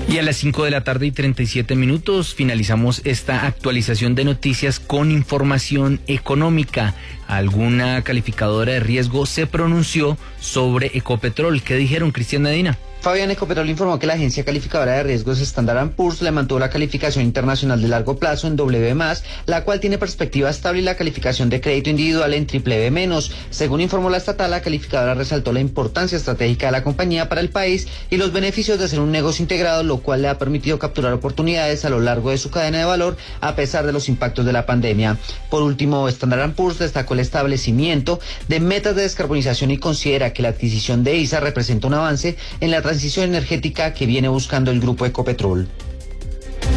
Y a las 5:37 finalizamos esta actualización de noticias con información económica. Alguna calificadora de riesgo se pronunció sobre Ecopetrol. ¿Qué dijeron, Cristian Medina? Fabián, Ecopetrol informó que la agencia calificadora de riesgos Standard & Poor's le mantuvo la calificación internacional de largo plazo en W+, la cual tiene perspectiva estable, y la calificación de crédito individual en BBB-. Según informó la estatal, la calificadora resaltó la importancia estratégica de la compañía para el país y los beneficios de hacer un negocio integrado, lo cual le ha permitido capturar oportunidades a lo largo de su cadena de valor a pesar de los impactos de la pandemia. Por último, Standard & Poor's destacó el establecimiento de metas de descarbonización y considera que la adquisición de ISA representa un avance en la transición energética que viene buscando el grupo Ecopetrol.